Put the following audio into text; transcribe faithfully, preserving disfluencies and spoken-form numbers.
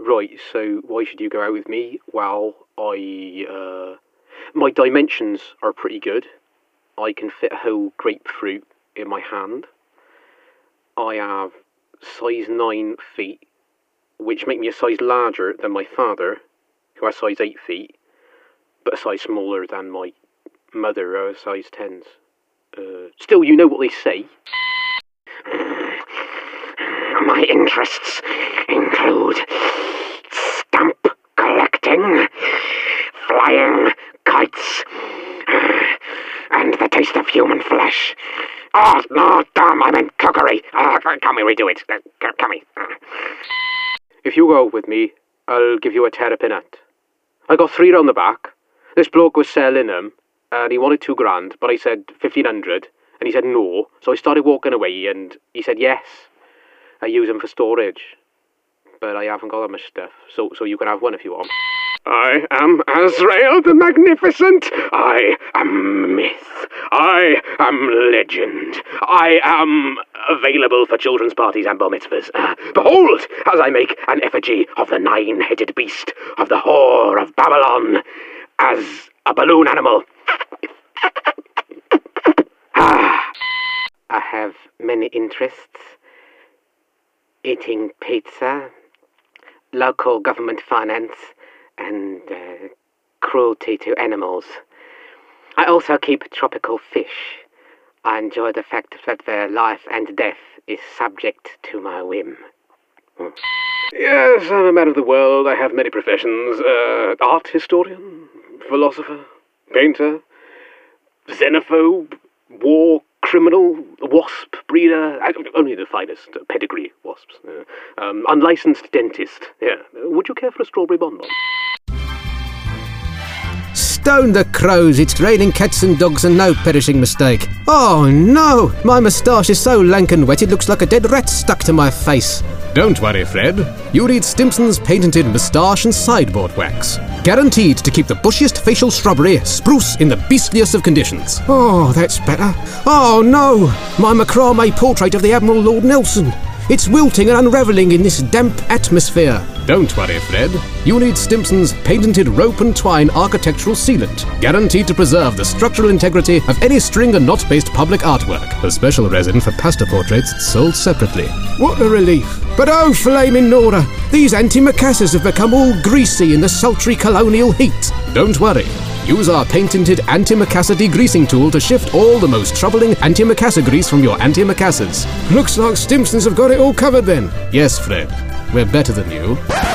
Right, so why should you go out with me? Well, I, uh... my dimensions are pretty good. I can fit a whole grapefruit in my hand. I have size nine feet, which make me a size larger than my father, who has size eight feet, but a size smaller than my mother, who has size tens. Uh, still, you know what they say. My interests include stamp collecting, flying kites, and the taste of human flesh. Oh, no, damn, I meant cookery. Uh, can we redo it? Uh, can we? Uh. If you go with me, I'll give you a terrapin hat. I got three round the back. This bloke was selling them, and he wanted two grand, but I said fifteen hundred, and he said no. So I started walking away, and he said yes. I use them for storage, but I haven't got that much stuff, so so you can have one if you want. I am Azrael the Magnificent. I am myth. I am legend. I am available for children's parties and bar mitzvahs. Uh, behold, as I make an effigy of the nine-headed beast, of the whore of Babylon, as a balloon animal. Ah. I have many interests. Eating pizza, local government finance, and uh, cruelty to animals. I also keep tropical fish. I enjoy the fact that their life and death is subject to my whim. Mm. Yes, I'm a man of the world. I have many professions. Uh, art historian, philosopher, painter, xenophobe, war criminal, wasp breeder, only the finest pedigree wasps. Uh, um, unlicensed dentist. Yeah. Would you care for a strawberry bonbon? Stone the crows, it's raining cats and dogs and no perishing mistake. Oh no, my moustache is so lank and wet it looks like a dead rat stuck to my face. Don't worry, Fred. You need Stimpson's patented moustache and sideboard wax. Guaranteed to keep the bushiest facial shrubbery spruce in the beastliest of conditions. Oh, that's better. Oh no, my macrame portrait of the Admiral Lord Nelson. It's wilting and unravelling in this damp atmosphere. Don't worry, Fred. You need Stimpson's patented rope and twine architectural sealant, guaranteed to preserve the structural integrity of any string and knot-based public artwork. A special resin for pasta portraits sold separately. What a relief. But oh, flaming Nora, these antimacassars have become all greasy in the sultry colonial heat. Don't worry. Use our patented antimacassar degreasing tool to shift all the most troubling antimacassar grease from your antimacassars. Looks like Stimpsons have got it all covered then. Yes, Fred. We're better than you.